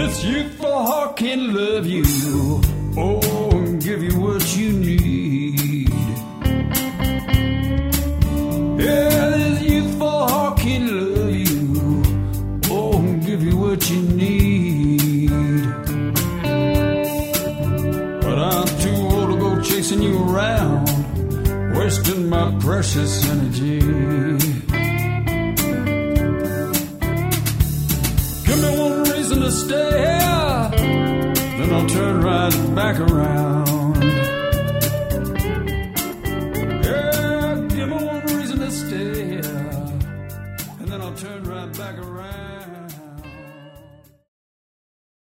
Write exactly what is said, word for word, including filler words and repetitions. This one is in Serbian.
This youthful heart can love you, oh, and give you what you need. Yeah, this youthful heart can love you, oh, and give you what you need. But I'm too old to go chasing you around, wasting my precious energy. Give me one reason to stay here, then I'll turn right back around. Yeah, give me one reason to stay here, and then I'll turn right back around.